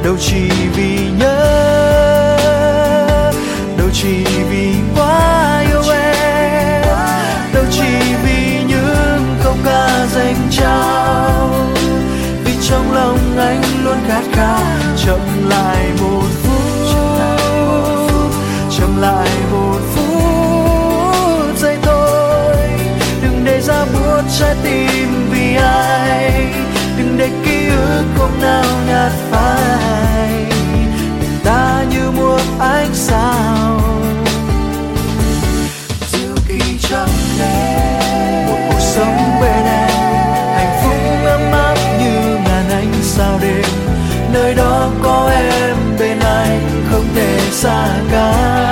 đâu chỉ vì nhớ, đâu chỉ vì quá yêu em, đâu chỉ vì những câu ca dành trao, vì trong lòng anh luôn khát khao chậm lại một phút, chậm lại một phút giây thôi. Đừng để ra buốt trái tim vì ai, đừng để ký ức không nào nhạt phai. Tình ta như một ánh sao diệu kỳ trong đêm, một cuộc sống bên em hạnh phúc ấm áp như ngàn ánh sao đêm. Nơi đó có em bên anh không thể xa cách.